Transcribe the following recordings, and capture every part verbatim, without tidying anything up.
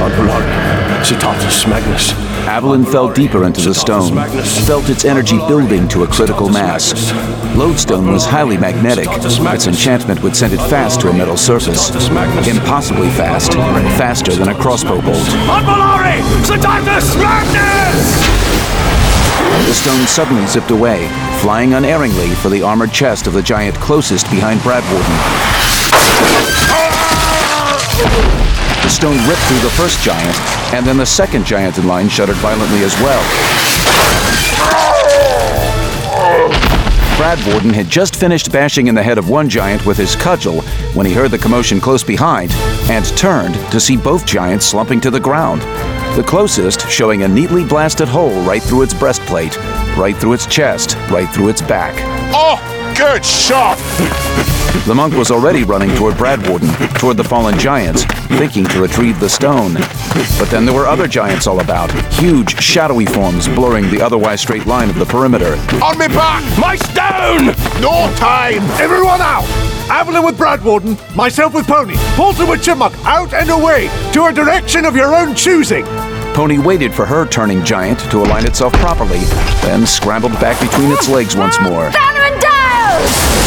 Citatus Magnus. Avalon fell deeper into the stone, felt its energy building to a critical mass. Lodestone was highly magnetic. Its enchantment would send it fast to a metal surface. Impossibly fast, faster than a crossbow bolt. Advolari! Citatus Magnus! The stone suddenly zipped away, flying unerringly for the armored chest of the giant closest behind Bradwarden. The stone ripped through the first giant, and then the second giant in line shuddered violently as well. Bradwarden had just finished bashing in the head of one giant with his cudgel when he heard the commotion close behind, and turned to see both giants slumping to the ground. The closest showing a neatly blasted hole right through its breastplate, right through its chest, right through its back. Oh, good shot! The monk was already running toward Bradwarden, toward the fallen giants, thinking to retrieve the stone. But then there were other giants all about, huge, shadowy forms blurring the otherwise straight line of the perimeter. On me back! My stone! No time! Everyone out! Avalon with Bradwarden, myself with Pony, Paulson with Chipmunk, out and away, to a direction of your own choosing. Pony waited for her turning giant to align itself properly, then scrambled back between its legs once more. Banner and Dial!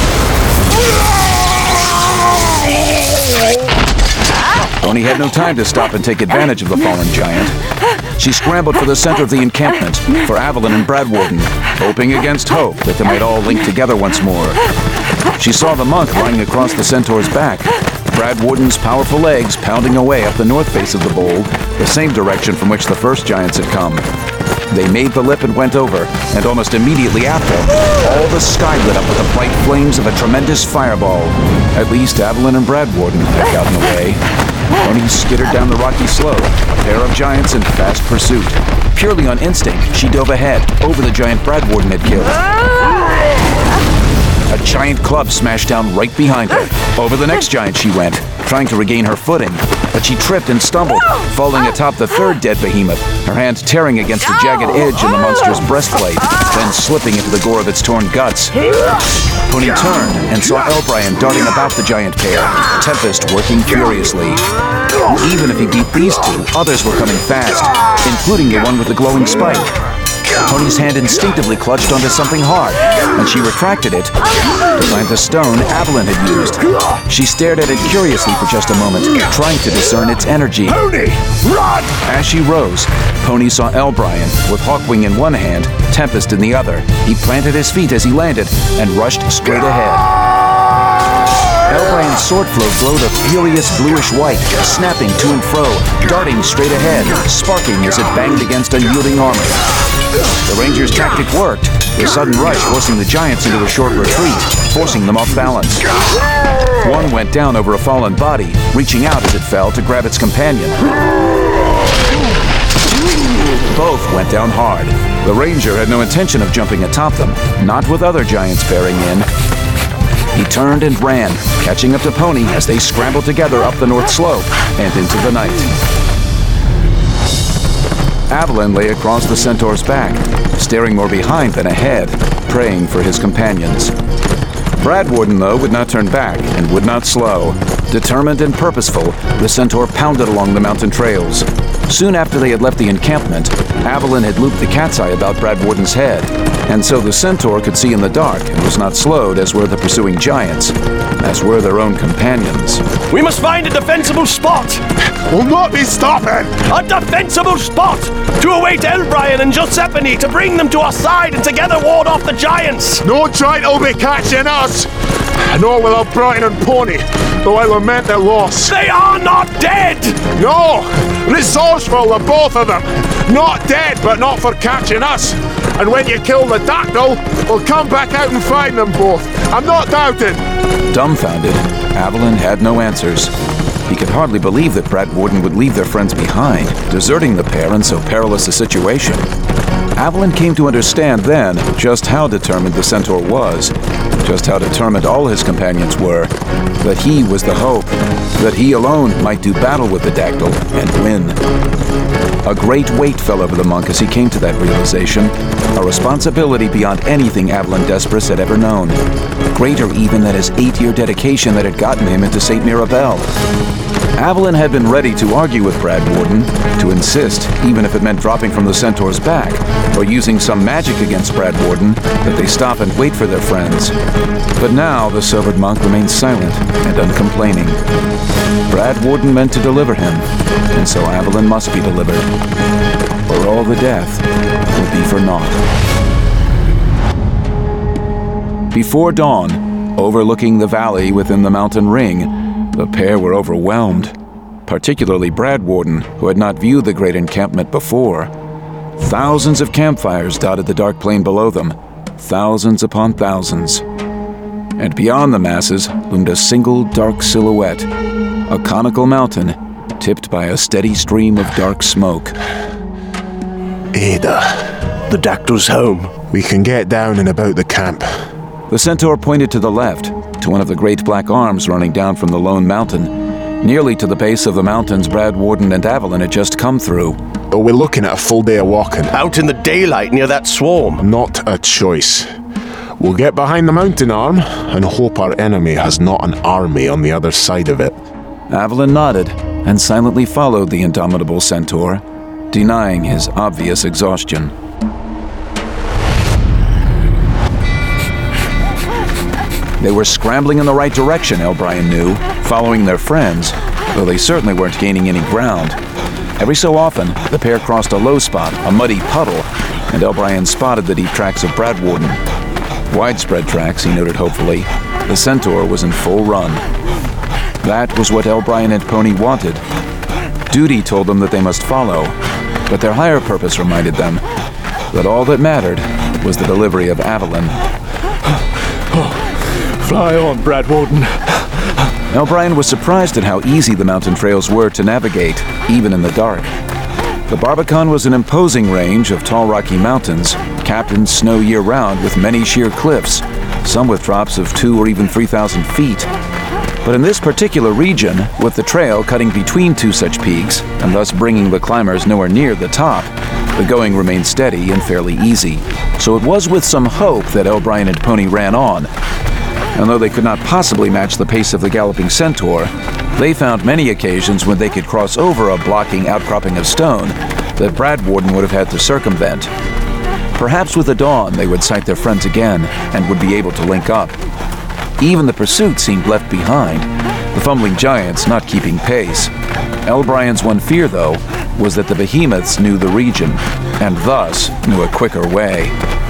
Pony had no time to stop and take advantage of the fallen giant. She scrambled for the center of the encampment, for Avalon and Bradwarden, hoping against hope that they might all link together once more. She saw the monk lying across the centaur's back, Bradwarden's powerful legs pounding away up the north face of the bowl, the same direction from which the first giants had come. They made the lip and went over, and almost immediately after, all the sky lit up with the bright flames of a tremendous fireball. At least Avalon and Bradwarden had gotten away. Pony skittered down the rocky slope, a pair of giants in fast pursuit. Purely on instinct, she dove ahead, over the giant Bradwarden had killed. A giant club smashed down right behind her. Over the next giant she went, trying to regain her footing, but she tripped and stumbled, falling atop the third dead behemoth, her hand tearing against the jagged edge in the monster's breastplate, then slipping into the gore of its torn guts. Pony turned and saw Elbrian darting about the giant pair, Tempest working furiously. Even if he beat these two, others were coming fast, including the one with the glowing spike. Pony's hand instinctively clutched onto something hard, and she retracted it to find the stone Avalon had used. She stared at it curiously for just a moment, trying to discern its energy. Pony, run! As she rose, Pony saw Elbrian, with Hawkwing in one hand, Tempest in the other. He planted his feet as he landed and rushed straight ahead. Elbrian's sword flow glowed a furious bluish white, snapping to and fro, darting straight ahead, sparking as it banged against unyielding armor. The Ranger's tactic worked, the sudden rush forcing the giants into a short retreat, forcing them off balance. One went down over a fallen body, reaching out as it fell to grab its companion. Both went down hard. The Ranger had no intention of jumping atop them, not with other giants bearing in. He turned and ran, catching up to Pony as they scrambled together up the north slope and into the night. Avalon lay across the centaur's back, staring more behind than ahead, praying for his companions. Bradwarden, though, would not turn back and would not slow. Determined and purposeful, the centaur pounded along the mountain trails. Soon after they had left the encampment, Avalon had looped the cat's eye about Bradwarden's head, and so the centaur could see in the dark and was not slowed as were the pursuing giants, as were their own companions. We must find a defensible spot! We'll not be stopping! A defensible spot! To await Elbrian and Giuseppe to bring them to our side and together ward off the giants! No giant will be catching us! Nor will Elbrian and Pony, though I lament their loss. They are not dead! No! Resourceful, the both of them! Not dead, but not for catching us! And when you kill the Dactyl, we'll come back out and find them both. I'm not doubting! Dumbfounded, Avalon had no answers. He could hardly believe that Bradwarden would leave their friends behind, deserting the pair in so perilous a situation. Avalon came to understand then just how determined the centaur was, just how determined all his companions were, that he was the hope, that he alone might do battle with the Dactyl and win. A great weight fell over the monk as he came to that realization, a responsibility beyond anything Avalon Despres had ever known, greater even than his eight-year dedication that had gotten him into Saint Mirabelle. Avalon had been ready to argue with Brad Warden, to insist, even if it meant dropping from the Centaur's back, or using some magic against Brad Warden, that they stop and wait for their friends. But now the sobered monk remained silent and uncomplaining. Brad Warden meant to deliver him, and so Avalon must be delivered, or all the death would be for naught. Before dawn, overlooking the valley within the mountain ring, the pair were overwhelmed, particularly Brad Warden, who had not viewed the great encampment before. Thousands of campfires dotted the dark plain below them, thousands upon thousands. And beyond the masses loomed a single dark silhouette, a conical mountain tipped by a steady stream of dark smoke. Ada, the Dactyl's home. We can get down and about the camp. The Centaur pointed to the left, to one of the great black arms running down from the lone mountain, nearly to the base of the mountains Brad Warden and Avalon had just come through. But we're looking at a full day of walking. Out in the daylight near that swarm. Not a choice. We'll get behind the mountain arm and hope our enemy has not an army on the other side of it. Avalon nodded and silently followed the indomitable Centaur, denying his obvious exhaustion. They were scrambling in the right direction, Elbrien knew, following their friends, though they certainly weren't gaining any ground. Every so often, the pair crossed a low spot, a muddy puddle, and Elbrien spotted the deep tracks of Brad Warden. Widespread tracks, he noted hopefully. The Centaur was in full run. That was what Elbrien and Pony wanted. Duty told them that they must follow, but their higher purpose reminded them that all that mattered was the delivery of Avalon. Fly on, Brad Warden. Elbrien was surprised at how easy the mountain trails were to navigate, even in the dark. The Barbican was an imposing range of tall rocky mountains, capped in snow year-round with many sheer cliffs, some with drops of two or even three thousand feet. But in this particular region, with the trail cutting between two such peaks, and thus bringing the climbers nowhere near the top, the going remained steady and fairly easy. So it was with some hope that Elbrien and Pony ran on. And though they could not possibly match the pace of the galloping Centaur, they found many occasions when they could cross over a blocking outcropping of stone that Brad Warden would have had to circumvent. Perhaps with the dawn they would sight their friends again and would be able to link up. Even the pursuit seemed left behind, the fumbling giants not keeping pace. Elbrien's one fear, though, was that the behemoths knew the region, and thus knew a quicker way.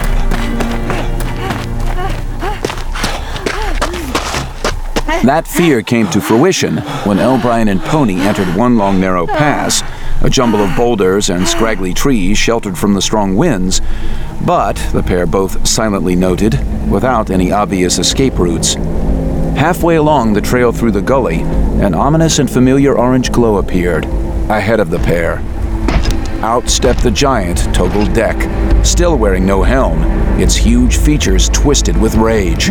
That fear came to fruition when Elbrien and Pony entered one long narrow pass, a jumble of boulders and scraggly trees sheltered from the strong winds, but, the pair both silently noted, without any obvious escape routes. Halfway along the trail through the gully, an ominous and familiar orange glow appeared, ahead of the pair. Out stepped the giant Toggle Deck, still wearing no helm, its huge features twisted with rage.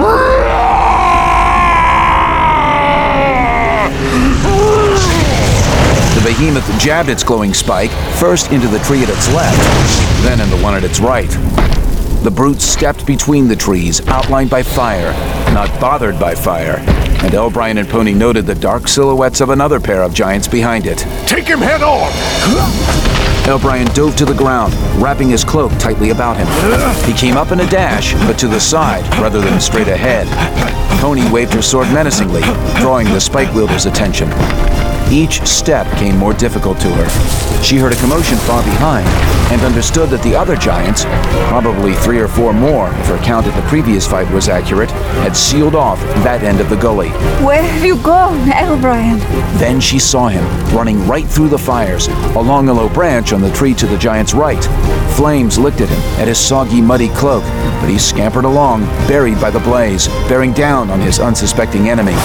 The behemoth jabbed its glowing spike, first into the tree at its left, then in the one at its right. The brute stepped between the trees, outlined by fire, not bothered by fire, and Elbrien and Pony noted the dark silhouettes of another pair of giants behind it. Take him head on! Elbrien dove to the ground, wrapping his cloak tightly about him. He came up in a dash, but to the side rather than straight ahead. Pony waved her sword menacingly, drawing the spike wielder's attention. Each step came more difficult to her. She heard a commotion far behind and understood that the other giants, probably three or four more if her count at the previous fight was accurate, had sealed off that end of the gully. Where have you gone, Elbrien? Then she saw him, running right through the fires, along a low branch on the tree to the giant's right. Flames licked at him, at his soggy, muddy cloak, but he scampered along, buried by the blaze, bearing down on his unsuspecting enemy.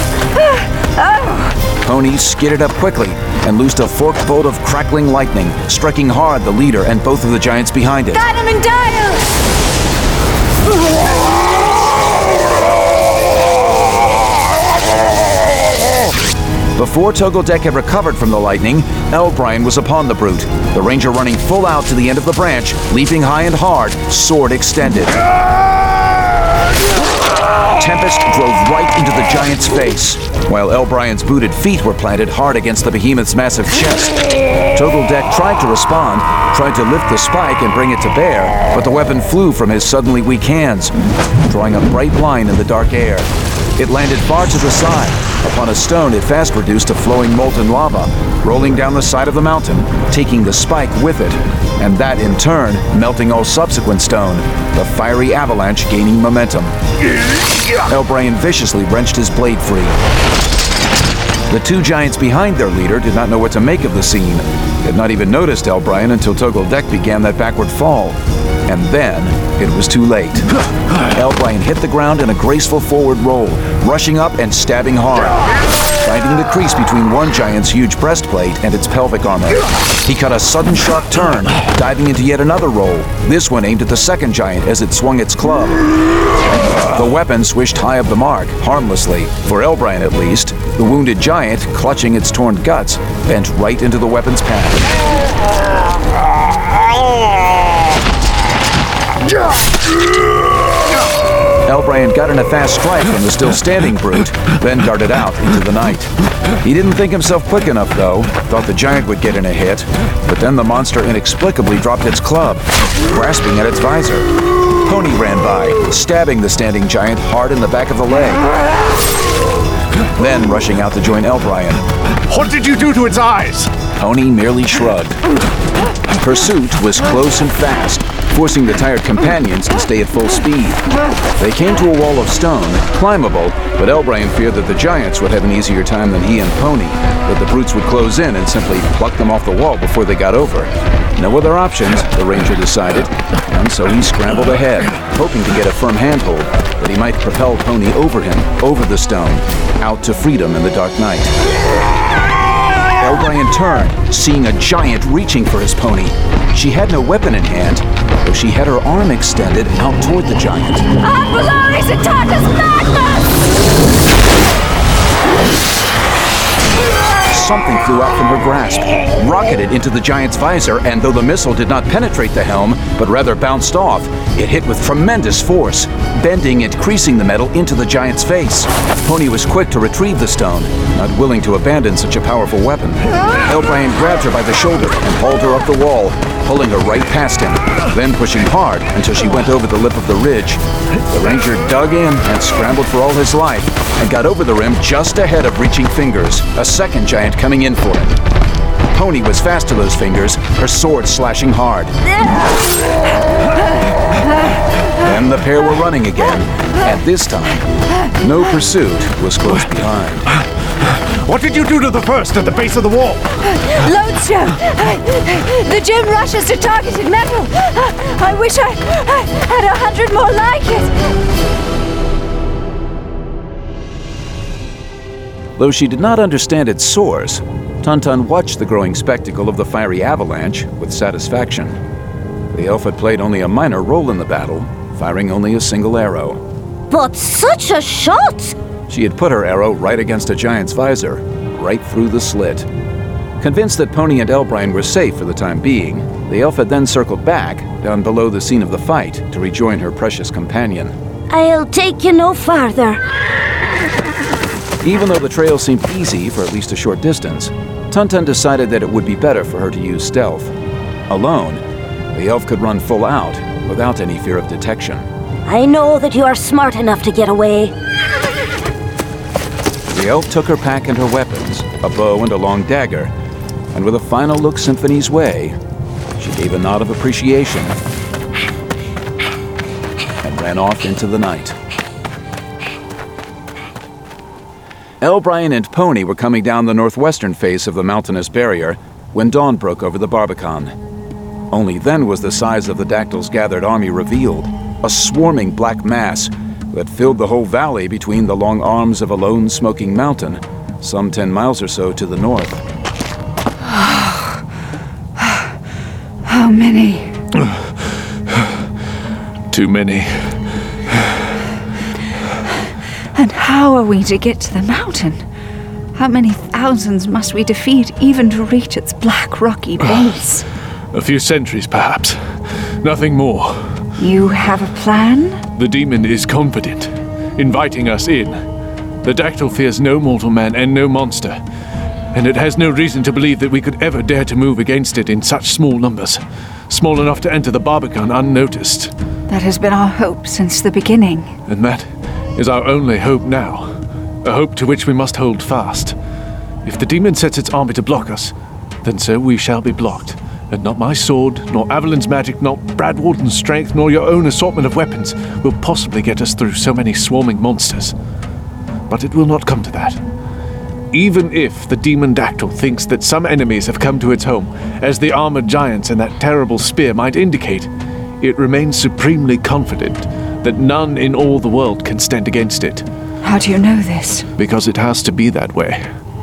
Pony skidded up quickly and loosed a forked bolt of crackling lightning, striking hard the leader and both of the giants behind it. Got him in dial! Before Togoldek had recovered from the lightning, Elbrien was upon the brute, the ranger running full out to the end of the branch, leaping high and hard, sword extended. Tempest drove right into the giant's face, while Elbrian's booted feet were planted hard against the behemoth's massive chest. Togoldek tried to respond, tried to lift the spike and bring it to bear, but the weapon flew from his suddenly weak hands, drawing a bright line in the dark air. It landed far to the side. Upon a stone, it fast reduced to flowing molten lava, rolling down the side of the mountain, taking the spike with it, and that in turn melting all subsequent stone, the fiery avalanche gaining momentum. Elbrian viciously wrenched his blade free. The two giants behind their leader did not know what to make of the scene. They had not even noticed Elbrian until Togoldek began that backward fall. And then, it was too late. Elbrian hit the ground in a graceful forward roll, rushing up and stabbing hard, finding the crease between one giant's huge breastplate and its pelvic armor. He cut a sudden sharp turn, diving into yet another roll, this one aimed at the second giant as it swung its club. The weapon swished high of the mark, harmlessly, for Elbrian at least. The wounded giant, clutching its torn guts, bent right into the weapon's path. Elbrian got in a fast strike from the still standing brute, then darted out into the night. He didn't think himself quick enough, though, thought the giant would get in a hit, but then the monster inexplicably dropped its club, grasping at its visor. Pony ran by, stabbing the standing giant hard in the back of the leg, then rushing out to join Elbrian. What did you do to its eyes? Pony merely shrugged. Pursuit was close and fast, forcing the tired companions to stay at full speed. They came to a wall of stone, climbable, but Elbrian feared that the giants would have an easier time than he and Pony, that the brutes would close in and simply pluck them off the wall before they got over. No other options, the ranger decided, and so he scrambled ahead, hoping to get a firm handhold, that he might propel Pony over him, over the stone, out to freedom in the dark night. Elbrian turned, seeing a giant reaching for his pony. She had no weapon in hand, though she had her arm extended out toward the giant. Ambularis attackers madness! Something flew out from her grasp, rocketed into the giant's visor, and though the missile did not penetrate the helm, but rather bounced off, it hit with tremendous force, bending and creasing the metal into the giant's face. Pony was quick to retrieve the stone, not willing to abandon such a powerful weapon. Elbrian grabbed her by the shoulder and hauled her up the wall, pulling her right past him, then pushing hard until she went over the lip of the ridge. The ranger dug in and scrambled for all his life, and got over the rim just ahead of reaching fingers, a second giant coming in for him. Pony was fast to those fingers, her sword slashing hard. Then the pair were running again, and this time, no pursuit was close behind. What did you do to the first at the base of the wall? Lodestone! The gem rushes to targeted metal! I wish I, I had a hundred more like it! Though she did not understand its source, Tuntun watched the growing spectacle of the fiery avalanche with satisfaction. The elf had played only a minor role in the battle, firing only a single arrow. But such a shot! She had put her arrow right against a giant's visor, right through the slit. Convinced that Pony and Elbrian were safe for the time being, the elf had then circled back, down below the scene of the fight, to rejoin her precious companion. I'll take you no farther. Even though the trail seemed easy for at least a short distance, Tuntun decided that it would be better for her to use stealth. Alone, the elf could run full out, without any fear of detection. I know that you are smart enough to get away. The elf took her pack and her weapons, a bow and a long dagger, and with a final look Symphony's way, she gave a nod of appreciation and ran off into the night. Elbrian and Pony were coming down the northwestern face of the mountainous barrier when dawn broke over the Barbican. Only then was the size of the Dactyl's gathered army revealed, a swarming black mass that filled the whole valley between the long arms of a lone smoking mountain, some ten miles or so to the north. How many? Too many. And how are we to get to the mountain? How many thousands must we defeat even to reach its black rocky base? A few centuries, perhaps. Nothing more. You have a plan? The demon is confident. inviting us in. The Dactyl fears no mortal man and no monster, and it has no reason to believe that we could ever dare to move against it in such small numbers, small enough to enter the Barbican unnoticed. That has been our hope since the beginning. And that is our only hope now, a hope to which we must hold fast. If the demon sets its army to block us, then so we shall be blocked, and not my sword, nor Avalon's magic, nor Bradwarden's strength, nor your own assortment of weapons will possibly get us through so many swarming monsters. But it will not come to that. Even if the demon Dactyl thinks that some enemies have come to its home, as the armored giants and that terrible spear might indicate, it remains supremely confident that none in all the world can stand against it. How do you know this? Because it has to be that way.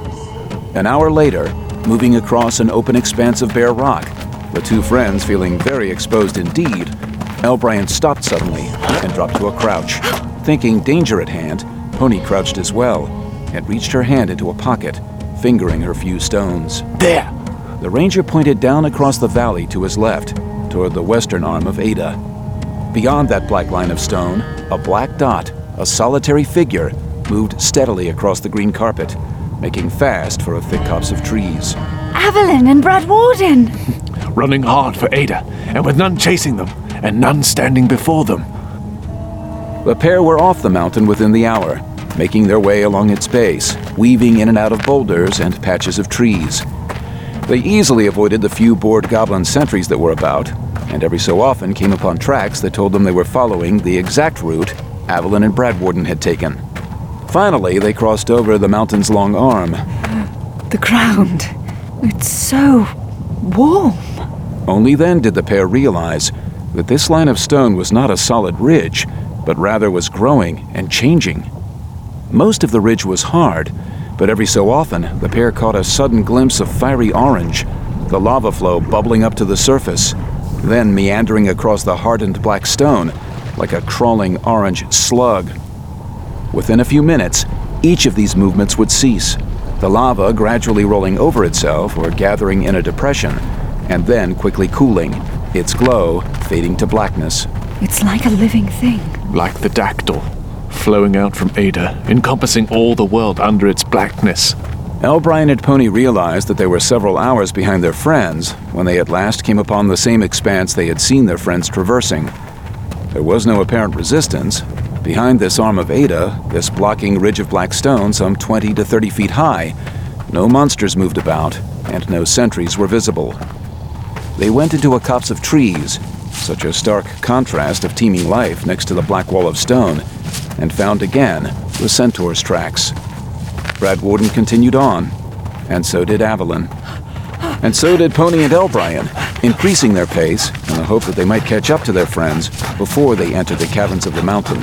An hour later, moving across an open expanse of bare rock, the two friends feeling very exposed indeed, Elbrian stopped suddenly and dropped to a crouch. Thinking danger at hand, Pony crouched as well and reached her hand into a pocket, fingering her few stones. There! The ranger pointed down across the valley to his left, toward the western arm of Ada. Beyond that black line of stone, a black dot, a solitary figure, moved steadily across the green carpet, making fast for a thick copse of trees. Avalon and Bradwarden! Running hard for Ada, and with none chasing them, and none standing before them. The pair were off the mountain within the hour, making their way along its base, weaving in and out of boulders and patches of trees. They easily avoided the few bored goblin sentries that were about, and every so often came upon tracks that told them they were following the exact route Avalon and Bradwarden had taken. Finally, they crossed over the mountain's long arm. The ground. It's so warm. Only then did the pair realize that this line of stone was not a solid ridge, but rather was growing and changing. Most of the ridge was hard, but every so often the pair caught a sudden glimpse of fiery orange, the lava flow bubbling up to the surface, then meandering across the hardened black stone like a crawling orange slug. Within a few minutes, each of these movements would cease, the lava gradually rolling over itself or gathering in a depression, and then quickly cooling, its glow fading to blackness. It's like a living thing. Like the Dactyl, flowing out from Ada, encompassing all the world under its blackness. Elbrian and Pony realized that they were several hours behind their friends when they at last came upon the same expanse they had seen their friends traversing. There was no apparent resistance. Behind this arm of Ada, this blocking ridge of black stone some twenty to thirty feet high, no monsters moved about, and no sentries were visible. They went into a copse of trees, such a stark contrast of teeming life next to the black wall of stone, and found again the centaur's tracks. Bradwarden continued on, and so did Avalon. And so did Pony and Elbrian, increasing their pace in the hope that they might catch up to their friends before they entered the caverns of the mountain.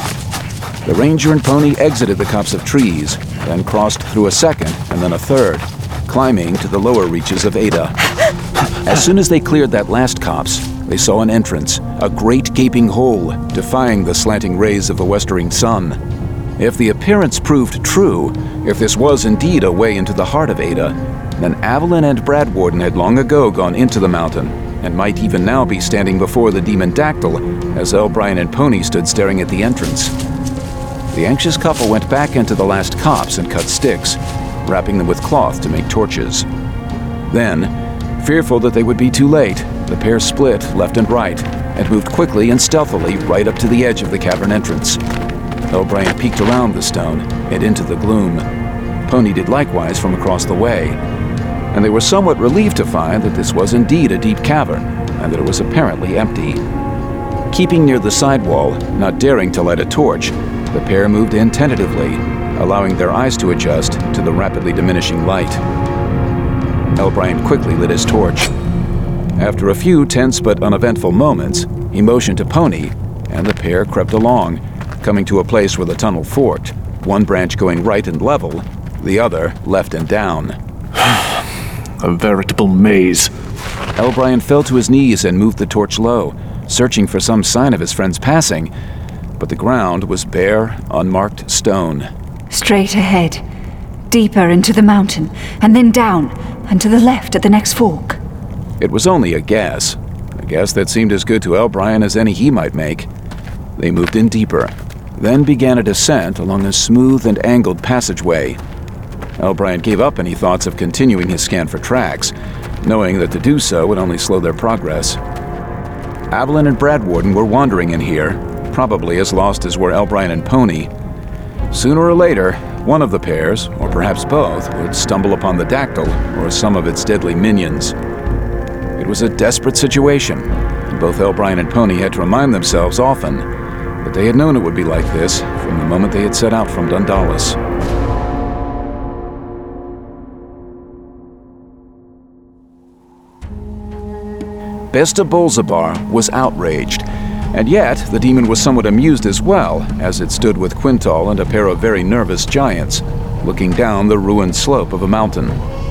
The ranger and Pony exited the copse of trees, then crossed through a second and then a third, climbing to the lower reaches of Ada. As soon as they cleared that last copse, they saw an entrance, a great gaping hole, defying the slanting rays of the westering sun. If the appearance proved true, if this was indeed a way into the heart of Ada, then Avalon and Bradwarden had long ago gone into the mountain, and might even now be standing before the demon Dactyl, as Elbrian and Pony stood staring at the entrance. The anxious couple went back into the last copse and cut sticks, wrapping them with cloth to make torches. Then, fearful that they would be too late, the pair split left and right, and moved quickly and stealthily right up to the edge of the cavern entrance. Elbrian peeked around the stone and into the gloom. Pony did likewise from across the way, and they were somewhat relieved to find that this was indeed a deep cavern, and that it was apparently empty. Keeping near the side wall, not daring to light a torch, the pair moved in tentatively, allowing their eyes to adjust to the rapidly diminishing light. Elbrian quickly lit his torch. After a few tense but uneventful moments, he motioned to Pony, and the pair crept along, coming to a place where the tunnel forked, one branch going right and level, the other left and down. A veritable maze. Elbrian fell to his knees and moved the torch low, searching for some sign of his friend's passing, but the ground was bare, unmarked stone. Straight ahead, deeper into the mountain, and then down, and to the left at the next fork. It was only a guess, a guess that seemed as good to Elbrian as any he might make. They moved in deeper, then began a descent along a smooth and angled passageway. Elbrian gave up any thoughts of continuing his scan for tracks, knowing that to do so would only slow their progress. Avalon and Bradwarden were wandering in here, probably as lost as were Elbrian and Pony. Sooner or later, one of the pairs, or perhaps both, would stumble upon the Dactyl or some of its deadly minions. It was a desperate situation, and both Elbrian and Pony had to remind themselves often that they had known it would be like this from the moment they had set out from Dundalis. Besta Bolzabar was outraged, and yet the demon was somewhat amused as well, as it stood with Quintal and a pair of very nervous giants, looking down the ruined slope of a mountain.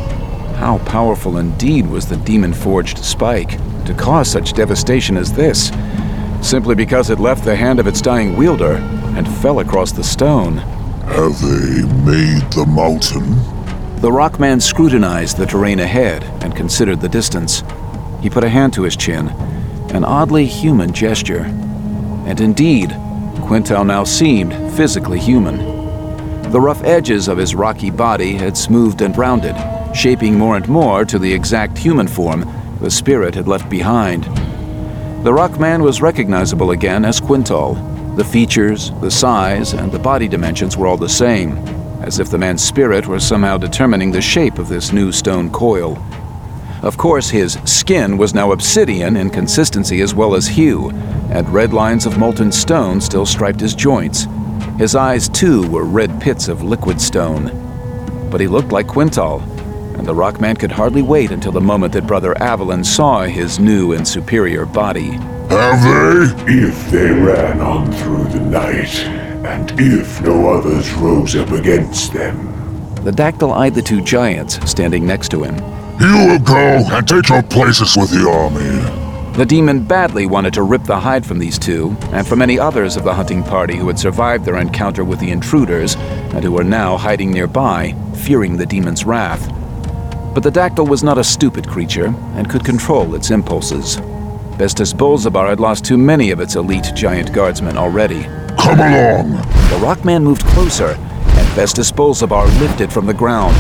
How powerful indeed was the demon-forged spike to cause such devastation as this, simply because it left the hand of its dying wielder and fell across the stone. Have they made the mountain? The Rockman scrutinized the terrain ahead and considered the distance. He put a hand to his chin, an oddly human gesture. And indeed, Quintal now seemed physically human. The rough edges of his rocky body had smoothed and rounded, shaping more and more to the exact human form the spirit had left behind. The Rockman was recognizable again as Quintal. The features, the size, and the body dimensions were all the same, as if the man's spirit were somehow determining the shape of this new stone coil. Of course, his skin was now obsidian in consistency as well as hue, and red lines of molten stone still striped his joints. His eyes, too, were red pits of liquid stone. But he looked like Quintal, and the Rockman could hardly wait until the moment that Brother Avalon saw his new and superior body. Have they? If they ran on through the night, and if no others rose up against them. The Dactyl eyed the two giants standing next to him. You will go and take your places with the army. The demon badly wanted to rip the hide from these two, and from any others of the hunting party who had survived their encounter with the intruders, and who were now hiding nearby, fearing the demon's wrath. But the Dactyl was not a stupid creature, and could control its impulses. Bestas Bolzabar had lost too many of its elite giant guardsmen already. Come along! The Rockman moved closer, and Bestas Bolzabar lifted from the ground,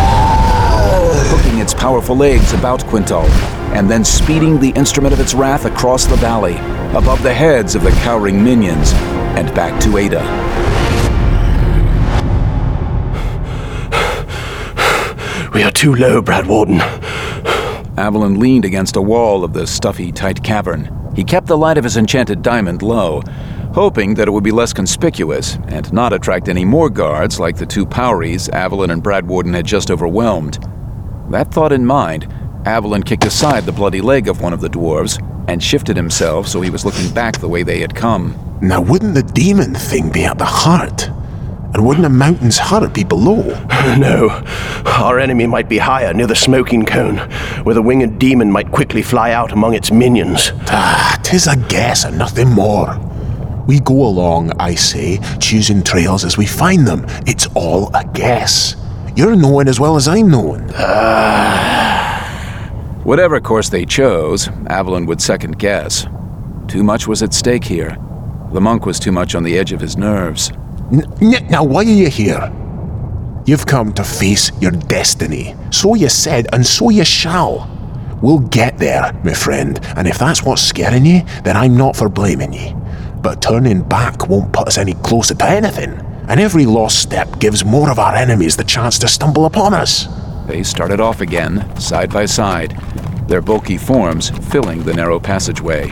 hooking its powerful legs about Quintal, and then speeding the instrument of its wrath across the valley, above the heads of the cowering minions, and back to Ada. We are too low, Bradwarden. Avalon leaned against a wall of the stuffy, tight cavern. He kept the light of his enchanted diamond low, hoping that it would be less conspicuous and not attract any more guards like the two Powries Avalon and Bradwarden had just overwhelmed. That thought in mind, Avalon kicked aside the bloody leg of one of the dwarves and shifted himself so he was looking back the way they had come. Now, wouldn't the demon thing be at the heart? And wouldn't a mountain's heart be below? No. Our enemy might be higher, near the smoking cone, where the winged demon might quickly fly out among its minions. Ah, 'tis a guess and nothing more. We go along, I say, choosing trails as we find them. It's all a guess. You're knowing as well as I'm knowing. Whatever course they chose, Avalon would second guess. Too much was at stake here. The monk was too much on the edge of his nerves. N- n- now, why are you here? You've come to face your destiny. So you said, and so you shall. We'll get there, my friend, and if that's what's scaring you, then I'm not for blaming you. But turning back won't put us any closer to anything, and every lost step gives more of our enemies the chance to stumble upon us. They started off again, side by side, their bulky forms filling the narrow passageway.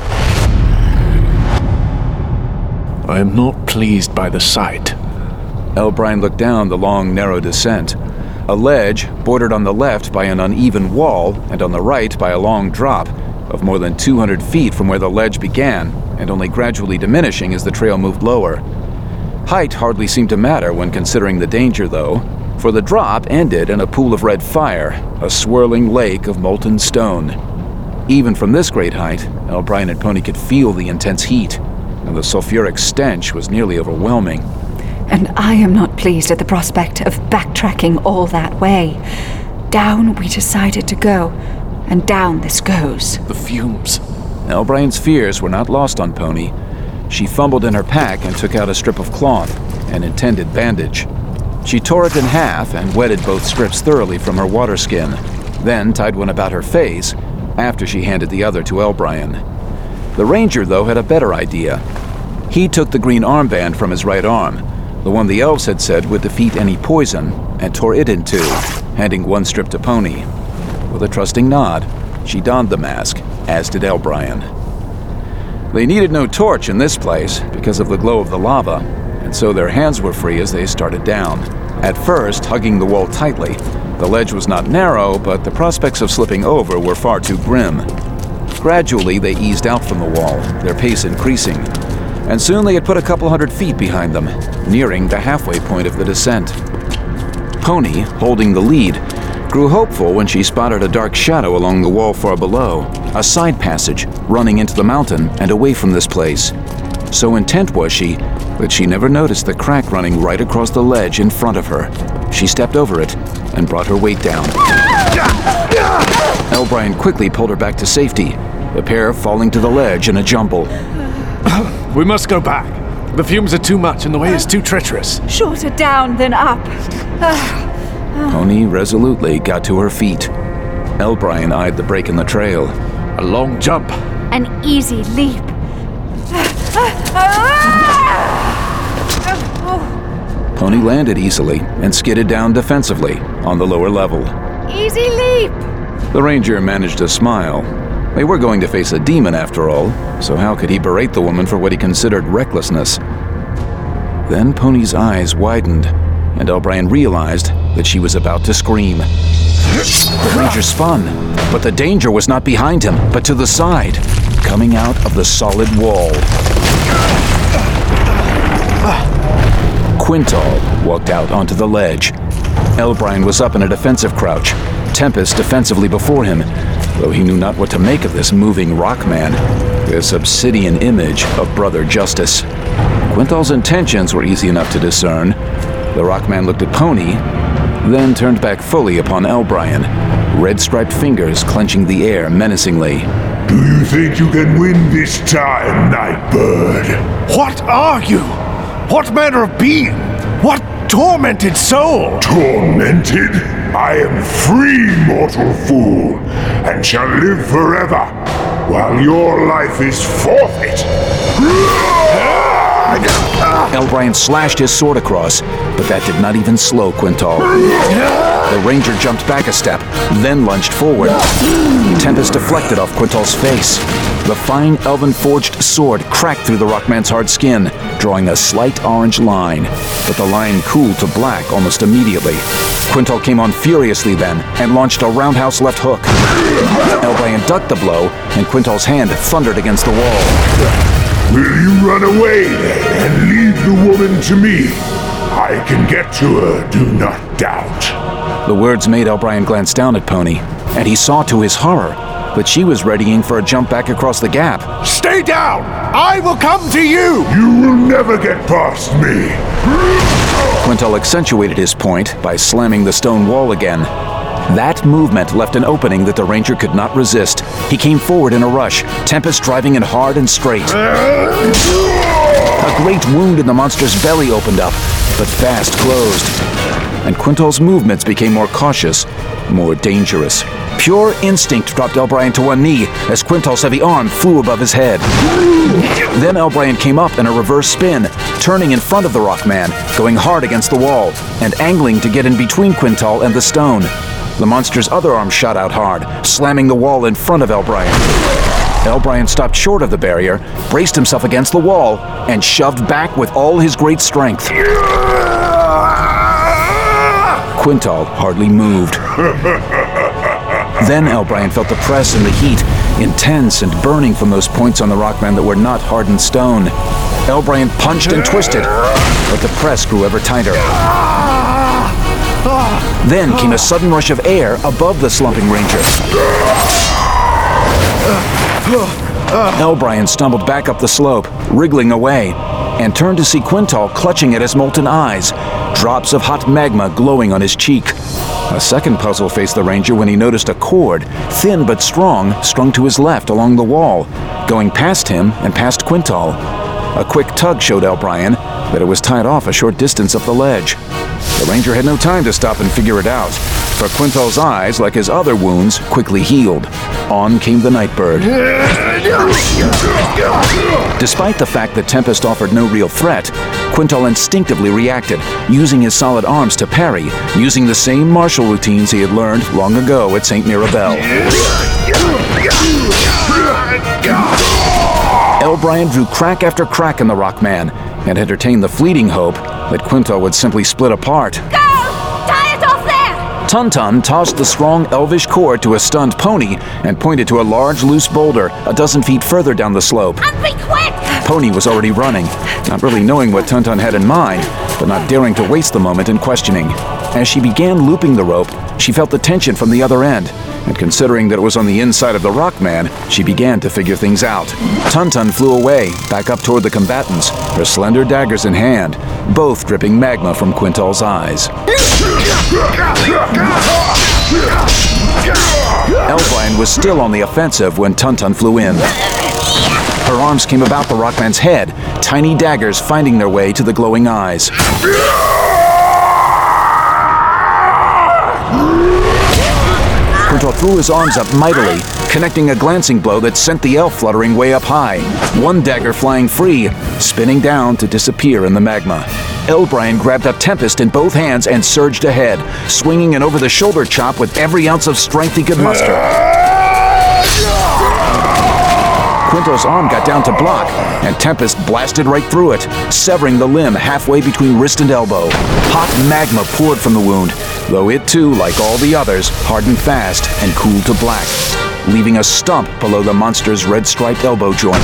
I am not pleased by the sight. Elbrian looked down the long, narrow descent. A ledge bordered on the left by an uneven wall and on the right by a long drop of more than two hundred feet from where the ledge began, and only gradually diminishing as the trail moved lower. Height hardly seemed to matter when considering the danger, though, for the drop ended in a pool of red fire, a swirling lake of molten stone. Even from this great height, Elbrian and Pony could feel the intense heat, and the sulfuric stench was nearly overwhelming. And I am not pleased at the prospect of backtracking all that way. Down we decided to go, and down this goes. The fumes. Elbrian's fears were not lost on Pony. She fumbled in her pack and took out a strip of cloth, an intended bandage. She tore it in half and wetted both strips thoroughly from her water skin, then tied one about her face after she handed the other to Elbryan. The ranger, though, had a better idea. He took the green armband from his right arm, the one the elves had said would defeat any poison, and tore it in two, handing one strip to Pony. With a trusting nod, she donned the mask, as did Elbryan. They needed no torch in this place because of the glow of the lava, and so their hands were free as they started down. At first, hugging the wall tightly. The ledge was not narrow, but the prospects of slipping over were far too grim. Gradually, they eased out from the wall, their pace increasing, and soon they had put a couple hundred feet behind them, nearing the halfway point of the descent. Pony, holding the lead, grew hopeful when she spotted a dark shadow along the wall far below, a side passage running into the mountain and away from this place. So intent was she that she never noticed the crack running right across the ledge in front of her. She stepped over it and brought her weight down. Elbryan quickly pulled her back to safety, the pair falling to the ledge in a jumble. We must go back. The fumes are too much and the way is too treacherous. Shorter down than up. Pony resolutely got to her feet. Elbryan eyed the break in the trail. A long jump. An easy leap. Pony landed easily and skidded down defensively on the lower level. Easy leap! The ranger managed to smile. They were going to face a demon after all, so how could he berate the woman for what he considered recklessness? Then Pony's eyes widened, and Elbryan realized that she was about to scream. The ranger spun, but the danger was not behind him, but to the side, coming out of the solid wall. Quintal walked out onto the ledge. Elbryan was up in a defensive crouch, Tempest defensively before him, though he knew not what to make of this moving rock man, this obsidian image of Brother Justice. Quintal's intentions were easy enough to discern. The rockman looked at Pony, then turned back fully upon Elbryan, red-striped fingers clenching the air menacingly. Do you think you can win this time, Nightbird? What are you? What manner of being? What tormented soul? Tormented? I am free, mortal fool, and shall live forever, while your life is forfeit. Elbryan slashed his sword across, but that did not even slow Quintal. The ranger jumped back a step, then lunged forward. Tempest deflected off Quintal's face. The fine elven-forged sword cracked through the rockman's hard skin, drawing a slight orange line, but the line cooled to black almost immediately. Quintal came on furiously then, and launched a roundhouse left hook. Elbryan ducked the blow, and Quintal's hand thundered against the wall. Will you run away, then, and leave the woman to me? I can get to her, do not doubt. The words made Elbryan glance down at Pony, and he saw to his horror that she was readying for a jump back across the gap. Stay down! I will come to you! You will never get past me! Quintal accentuated his point by slamming the stone wall again. That movement left an opening that the ranger could not resist. He came forward in a rush, Tempest driving in hard and straight. A great wound in the monster's belly opened up, but fast closed. And Quintal's movements became more cautious, more dangerous. Pure instinct dropped Elbryan to one knee as Quintal's heavy arm flew above his head. Then Elbryan came up in a reverse spin, turning in front of the rockman, going hard against the wall, and angling to get in between Quintal and the stone. The monster's other arm shot out hard, slamming the wall in front of Elbryan. Elbryan stopped short of the barrier, braced himself against the wall, and shoved back with all his great strength. Quintal hardly moved. Then Elbryan felt the press and the heat, intense and burning from those points on the rockman that were not hardened stone. Elbryan punched and twisted, but the press grew ever tighter. Then came a sudden rush of air above the slumping ranger. Elbryan stumbled back up the slope, wriggling away, and turned to see Quintal clutching at his molten eyes, drops of hot magma glowing on his cheek. A second puzzle faced the ranger when he noticed a cord, thin but strong, strung to his left along the wall, going past him and past Quintal. A quick tug showed Elbrian that it was tied off a short distance up the ledge. The ranger had no time to stop and figure it out, for Quintal's eyes, like his other wounds, quickly healed. On came the Nightbird. Despite the fact that Tempest offered no real threat, Quintal instinctively reacted, using his solid arms to parry, using the same martial routines he had learned long ago at Saint Mirabel. Elbrian drew crack after crack in the Rockman, and entertained the fleeting hope that Quintal would simply split apart. Go! Tie it off there! Tun-Tun tossed the strong elvish cord to a stunned pony and pointed to a large loose boulder a dozen feet further down the slope. And be quick! Pony was already running, not really knowing what Tun-Tun had in mind, but not daring to waste the moment in questioning. As she began looping the rope, she felt the tension from the other end, and considering that it was on the inside of the Rockman, she began to figure things out. Tun-Tun flew away, back up toward the combatants, her slender daggers in hand, both dripping magma from Quintal's eyes. Elbrian was still on the offensive when Tun-Tun flew in. Her arms came about the Rockman's head, tiny daggers finding their way to the glowing eyes. Quintal threw his arms up mightily, connecting a glancing blow that sent the elf fluttering way up high, one dagger flying free, spinning down to disappear in the magma. Elbrian grabbed up Tempest in both hands and surged ahead, swinging an over-the-shoulder chop with every ounce of strength he could muster. Quintal's arm got down to block, and Tempest blasted right through it, severing the limb halfway between wrist and elbow. Hot magma poured from the wound, though it too, like all the others, hardened fast and cooled to black, leaving a stump below the monster's red-striped elbow joint.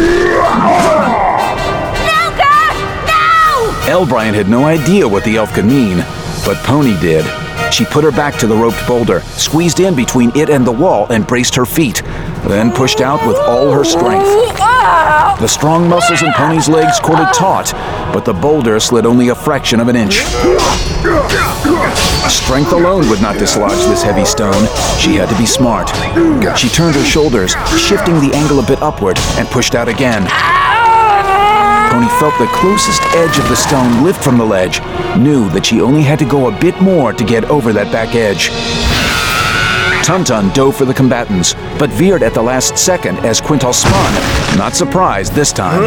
No, God! No! Elbrian had no idea what the elf could mean, but Pony did. She put her back to the roped boulder, squeezed in between it and the wall, and braced her feet, then pushed out with all her strength. The strong muscles in Pony's legs corded taut, but the boulder slid only a fraction of an inch. Strength alone would not dislodge this heavy stone. She had to be smart. She turned her shoulders, shifting the angle a bit upward, and pushed out again. Pony felt the closest edge of the stone lift from the ledge, knew that she only had to go a bit more to get over that back edge. Tun-Tun dove for the combatants, but veered at the last second as Quintal spun, not surprised this time.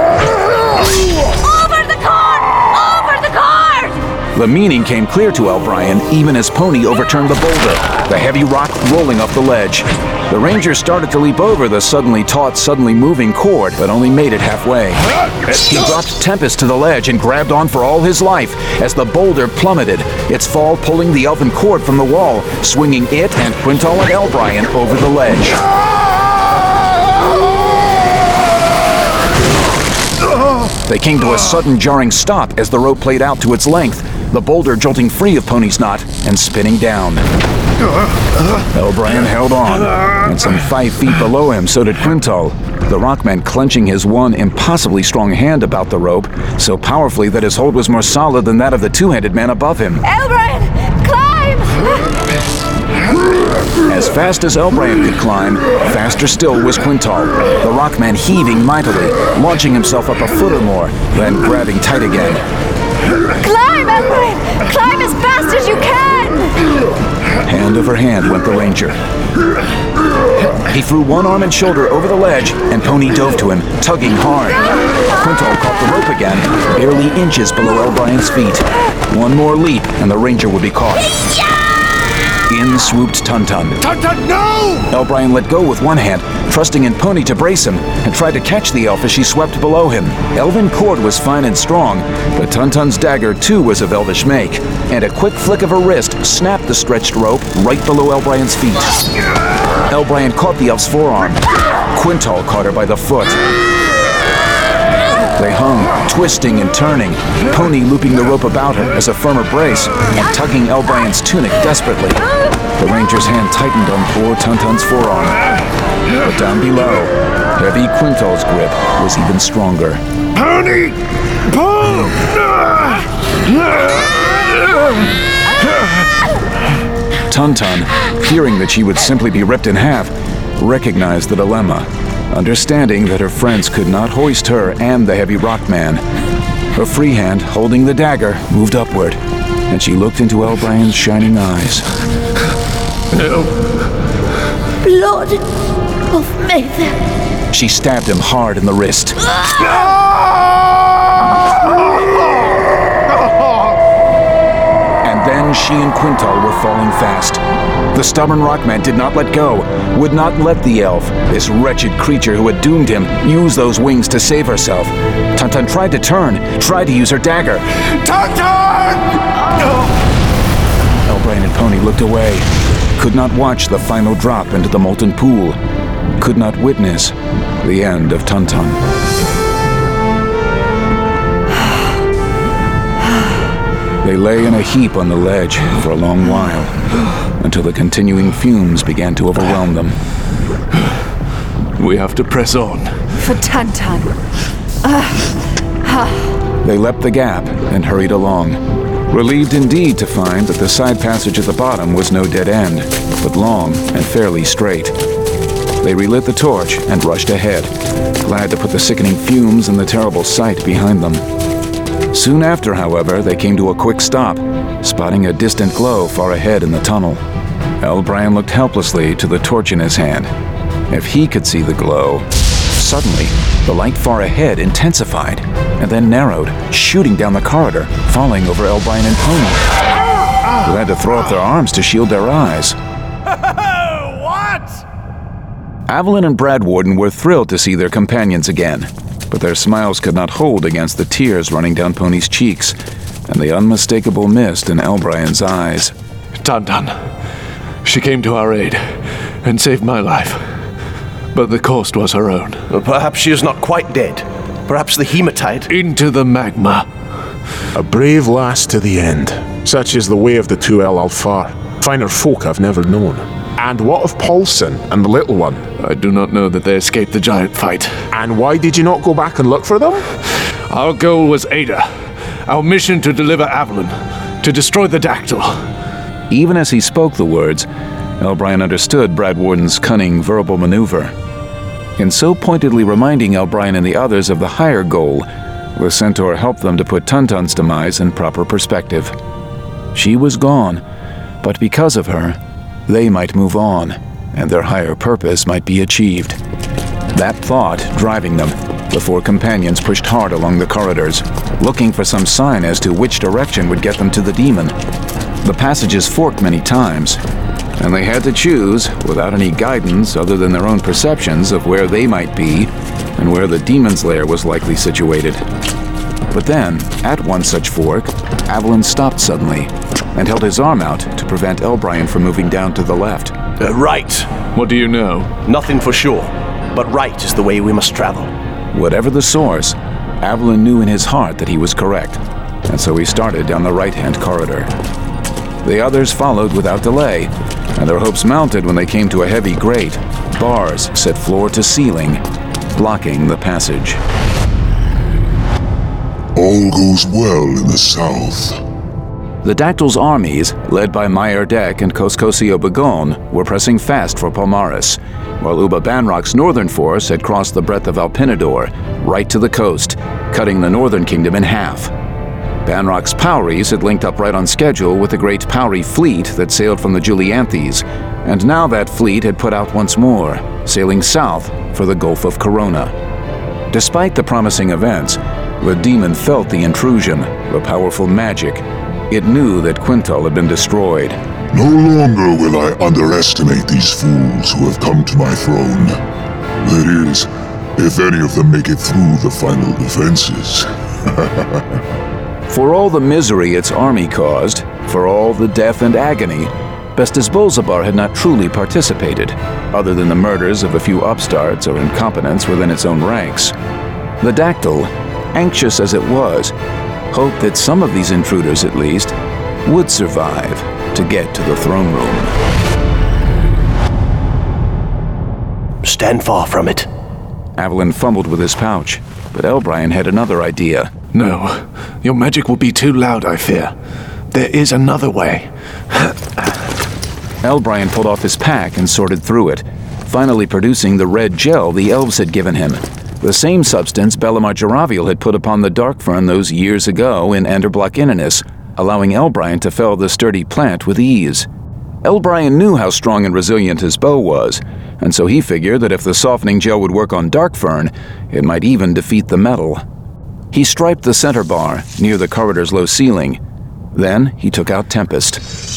Over the cord! Over the cord! The meaning came clear to Elbrian even as Pony overturned the boulder, the heavy rock rolling off the ledge. The ranger started to leap over the suddenly taut, suddenly moving cord, but only made it halfway. He dropped Tempest to the ledge and grabbed on for all his life as the boulder plummeted, its fall pulling the elven cord from the wall, swinging it and Quintal and Elbrian over the ledge. They came to a sudden jarring stop as the rope played out to its length, the boulder jolting free of Pony's knot and spinning down. Elbrian held on, and some five feet below him so did Quintal, the Rockman clenching his one impossibly strong hand about the rope, so powerfully that his hold was more solid than that of the two-handed man above him. Elbrian, climb! As fast as Elbrian could climb, faster still was Quintal, the Rockman heaving mightily, launching himself up a foot or more, then grabbing tight again. Climb, Elbrian! Climb as fast as you can! Hand over hand went the ranger. He threw one arm and shoulder over the ledge, and Pony dove to him, tugging hard. Quintal caught the rope again, barely inches below Elbrian's feet. One more leap, and the ranger would be caught. In swooped Tun-Tun. Tun-Tun, no! Elbrian let go with one hand, trusting in Pony to brace him, and tried to catch the elf as she swept below him. Elven cord was fine and strong, but Tun-Tun's dagger too was of elvish make, and a quick flick of her wrist snapped the stretched rope right below Elbrian's feet. Elbrian caught the elf's forearm. Quintal caught her by the foot. They hung, twisting and turning, Pony looping the rope about her as a firmer brace and tugging Elbrian's tunic desperately. The ranger's hand tightened on poor Tun-Tun's forearm. But down below, heavy Quintal's grip was even stronger. Pony! Pull! Tun-Tun, fearing that she would simply be ripped in half, recognized the dilemma. understanding that her friends could not hoist her and the heavy rock man. Her free hand, holding the dagger, moved upward, and she looked into Elbrian's shining eyes. No. Blood of Mather. She stabbed him hard in the wrist. And then she and Quintal were falling fast. The stubborn rockman did not let go, would not let the elf, this wretched creature who had doomed him, use those wings to save herself. Tuntun tried to turn, tried to use her dagger. Tuntun! Elbrian and Pony looked away, could not watch the final drop into the molten pool, could not witness the end of Tuntun. They lay in a heap on the ledge for a long while, until the continuing fumes began to overwhelm them. We have to press on. For Tuntun. They leapt the gap and hurried along, relieved indeed to find that the side passage at the bottom was no dead end, but long and fairly straight. They relit the torch and rushed ahead, glad to put the sickening fumes and the terrible sight behind them. Soon after, however, they came to a quick stop, spotting a distant glow far ahead in the tunnel. Elbrian looked helplessly to the torch in his hand. If he could see the glow... Suddenly, the light far ahead intensified, and then narrowed, shooting down the corridor, falling over Elbrian and Pony, who had to throw up their arms to shield their eyes. What? Avalon and Bradwarden were thrilled to see their companions again, but their smiles could not hold against the tears running down Pony's cheeks and the unmistakable mist in Elbrian's eyes. Tuntun. She came to our aid and saved my life. But the cost was her own. Well, perhaps she is not quite dead. Perhaps the hematite... Into the magma. A brave lass to the end. Such is the way of the two El Alfar. Finer folk I've never known. And what of Paulson and the little one? I do not know that they escaped the giant fight. And why did you not go back and look for them? Our goal was Ada. Our mission to deliver Avalon. To destroy the Dactyl. Even as he spoke the words, Elbrian understood Bradwarden's cunning verbal maneuver. In so pointedly reminding Elbrian and the others of the higher goal, the Centaur helped them to put Tuntun's demise in proper perspective. She was gone, but because of her, they might move on, and their higher purpose might be achieved. That thought driving them, the four companions pushed hard along the corridors, looking for some sign as to which direction would get them to the demon. The passages forked many times, and they had to choose, without any guidance other than their own perceptions of where they might be and where the demon's lair was likely situated. But then, at one such fork, Avalon stopped suddenly and held his arm out to prevent Elbrian from moving down to the left. Uh, right. What do you know? Nothing for sure, but right is the way we must travel. Whatever the source, Avalon knew in his heart that he was correct, and so he started down the right-hand corridor. The others followed without delay, and their hopes mounted when they came to a heavy grate, bars set floor to ceiling, blocking the passage. All goes well in the south. The Dactyl's armies, led by Meyer Deck and Koskosio Bagon, were pressing fast for Palmaris, while Uba Banrock's northern force had crossed the breadth of Alpinador, right to the coast, cutting the northern kingdom in half. Banrock's Powries had linked up right on schedule with the great Powry fleet that sailed from the Julianthes, and now that fleet had put out once more, sailing south for the Gulf of Corona. Despite the promising events, the demon felt the intrusion, the powerful magic. It knew that Quintal had been destroyed. No longer will I underestimate these fools who have come to my throne. That is, if any of them make it through the final defenses. For all the misery its army caused, for all the death and agony, Bestis Bolzabar had not truly participated, other than the murders of a few upstarts or incompetents within its own ranks. The Dactyl, anxious as it was, hoped that some of these intruders, at least, would survive to get to the throne room. Stand far from it. Avalon fumbled with his pouch, but Elbrian had another idea. No, your magic will be too loud, I fear. There is another way. Elbrian pulled off his pack and sorted through it, finally producing the red gel the elves had given him, the same substance Belamar Jaraviel had put upon the Darkfern those years ago in Enderblock Inniness, allowing Elbrien to fell the sturdy plant with ease. Elbrien knew how strong and resilient his bow was, and so he figured that if the softening gel would work on Darkfern, it might even defeat the metal. He striped the center bar, near the corridor's low ceiling. Then he took out Tempest.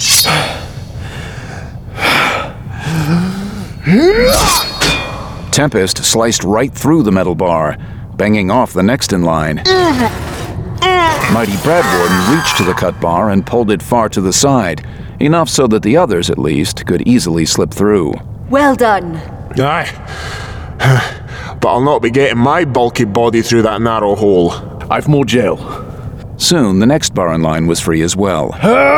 Tempest sliced right through the metal bar, banging off the next in line. Mighty Bradwarden reached to the cut bar and pulled it far to the side, enough so that the others, at least, could easily slip through. Well done. Aye. But I'll not be getting my bulky body through that narrow hole. I've more gel. Soon, the next bar in line was free as well.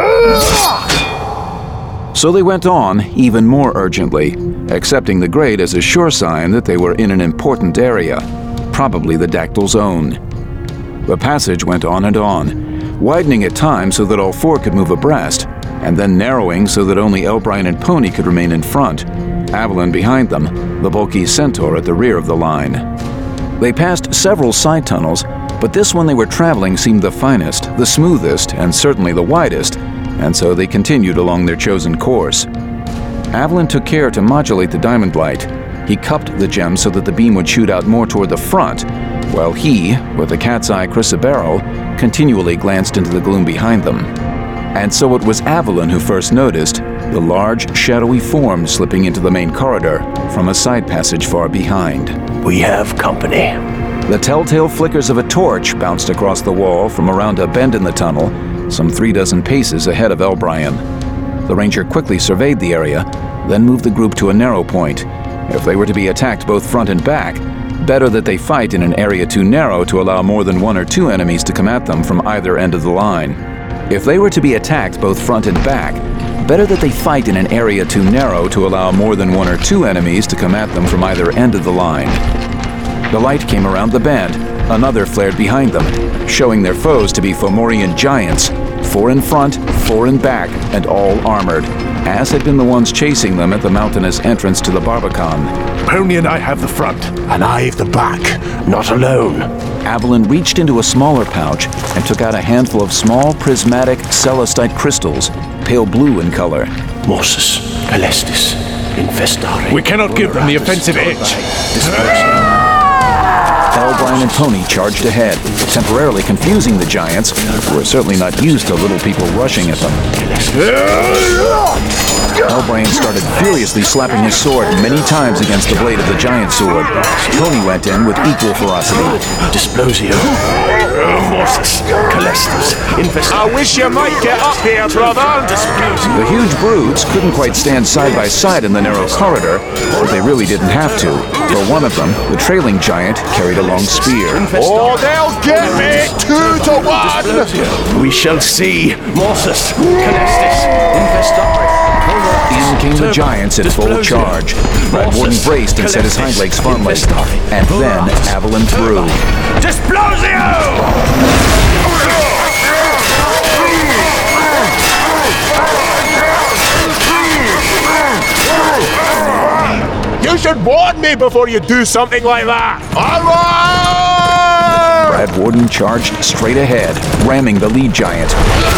So they went on, even more urgently, accepting the grade as a sure sign that they were in an important area, probably the Dactyl's own. The passage went on and on, widening at times so that all four could move abreast, and then narrowing so that only Elbrien and Pony could remain in front, Avalon behind them, the bulky centaur at the rear of the line. They passed several side tunnels, but this one they were traveling seemed the finest, the smoothest, and certainly the widest, and so they continued along their chosen course. Avalon took care to modulate the diamond light. He cupped the gem so that the beam would shoot out more toward the front, while he, with a cat's eye chrysoberyl, continually glanced into the gloom behind them. And so it was Avalon who first noticed the large, shadowy form slipping into the main corridor from a side passage far behind. We have company. The telltale flickers of a torch bounced across the wall from around a bend in the tunnel, some three dozen paces ahead of Elbrien. The ranger quickly surveyed the area, then moved the group to a narrow point. If they were to be attacked both front and back, better that they fight in an area too narrow to allow more than one or two enemies to come at them from either end of the line. If they were to be attacked both front and back, better that they fight in an area too narrow to allow more than one or two enemies to come at them from either end of the line. The light came around the bend. Another flared behind them, showing their foes to be Fomorian giants, four in front, four in back, and all armored, as had been the ones chasing them at the mountainous entrance to the Barbican. Pony and I have the front. And I have the back. Not alone. Avalon reached into a smaller pouch and took out a handful of small prismatic celestite crystals, pale blue in color. Morsus, Calestis, Infestare. We cannot give them the offensive edge. Elbrien and Pony charged ahead, temporarily confusing the giants, who were certainly not used to little people rushing at them. Elbrien started furiously slapping his sword many times against the blade of the giant sword. Pony went in with equal ferocity. Displosio. Morsus, Calestis, Infestare. I wish you might get up here, brother! The huge broods couldn't quite stand side by side in the narrow corridor, but they really didn't have to. For one of them, the trailing giant carried a long spear. Oh, they'll get me! Two to one! We shall see. Morsus, Calestis, Infestare. In came the giants in full charge. Bradwarden braced and set his hind legs firmly. And then Avalon threw. Displosio! You should warn me before you do something like that! Bradwarden charged straight ahead, ramming the lead giant.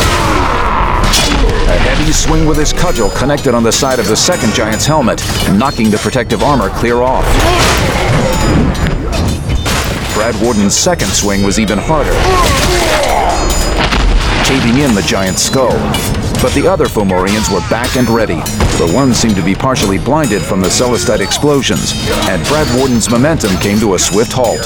A heavy swing with his cudgel connected on the side of the second giant's helmet, knocking the protective armor clear off. Bradwarden's second swing was even harder, caving in the giant's skull. But the other Fomorians were back and ready, but one seemed to be partially blinded from the Celestite explosions, and Bradwarden's momentum came to a swift halt.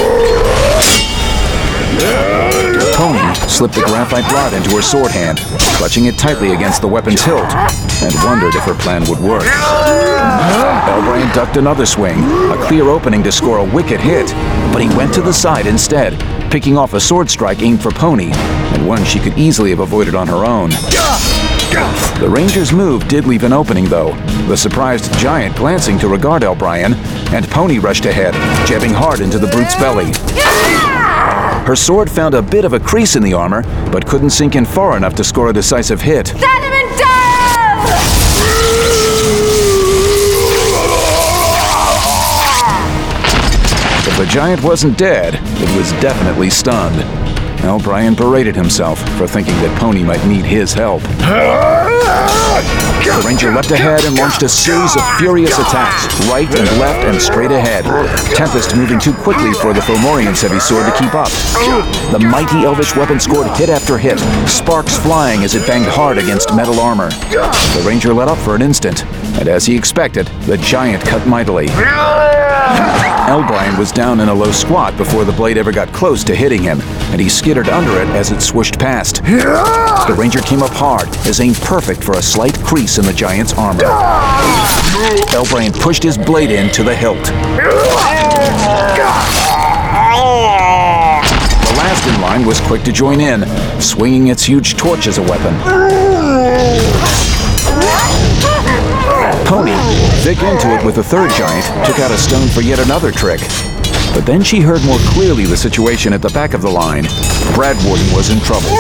Pony slipped the graphite rod into her sword hand, clutching it tightly against the weapon's hilt, and wondered if her plan would work. Elbrien ducked another swing, a clear opening to score a wicked hit, but he went to the side instead, picking off a sword strike aimed for Pony, and one she could easily have avoided on her own. The ranger's move did leave an opening, though, the surprised giant glancing to regard Elbrien, and Pony rushed ahead, jabbing hard into the brute's belly. Her sword found a bit of a crease in the armor, but couldn't sink in far enough to score a decisive hit. giant wasn't dead, it was definitely stunned. Elbrian berated himself for thinking that Pony might need his help. The ranger leapt ahead and launched a series of furious attacks, right and left and straight ahead. Tempest moving too quickly for the Fomorian's heavy sword to keep up. The mighty elvish weapon scored hit after hit, sparks flying as it banged hard against metal armor. The ranger let up for an instant, and as he expected, the giant cut mightily. Elbrian was down in a low squat before the blade ever got close to hitting him, and he skittered under it as it swished past. The ranger came up hard, his aim perfect for a slight crease in the giant's armor. Elbrian pushed his blade in to the hilt. The last in line was quick to join in, swinging its huge torch as a weapon. Pony, thick into it with the third giant, took out a stone for yet another trick. But then she heard more clearly the situation at the back of the line. Bradwarden was in trouble.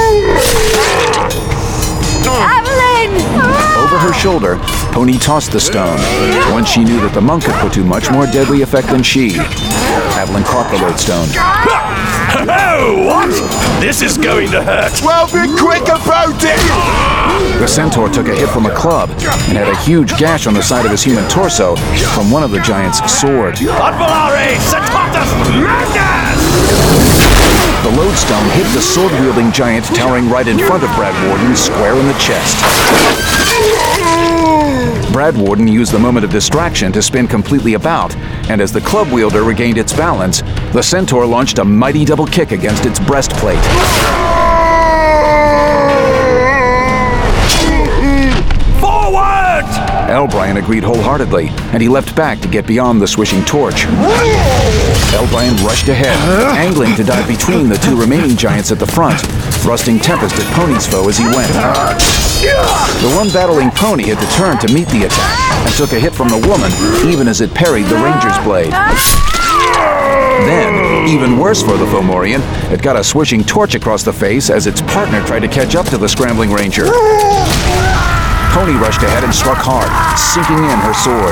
Evelyn! Over her shoulder, Pony tossed the stone. Once she knew that the monk could put to much more deadly effect than she. Evelyn caught the lodestone. Oh, what? This is going to hurt. Well, be quick about it! The centaur took a hit from a club and had a huge gash on the side of his human torso from one of the giant's sword. The lodestone hit the sword-wielding giant towering right in front of Bradwarden, square in the chest. Bradwarden used the moment of distraction to spin completely about, and as the club wielder regained its balance, the centaur launched a mighty double kick against its breastplate. Forward! Elbrian agreed wholeheartedly, and he leapt back to get beyond the swishing torch. Elbrian rushed ahead, angling to dive between the two remaining giants at the front, thrusting Tempest at Pony's foe as he went. The one battling Pony had to turn to meet the attack, and took a hit from the woman, even as it parried the ranger's blade. Then, even worse for the Fomorian, it got a swishing torch across the face as its partner tried to catch up to the scrambling ranger. Pony rushed ahead and struck hard, sinking in her sword.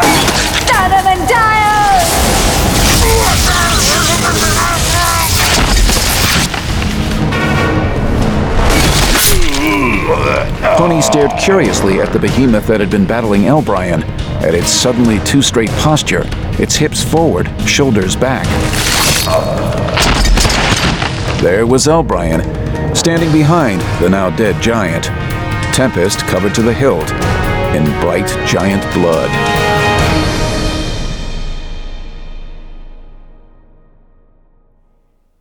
Pony stared curiously at the behemoth that had been battling Elbrian, at its suddenly too straight posture, its hips forward, shoulders back. There was Elbrian, standing behind the now dead giant, Tempest covered to the hilt in bright giant blood.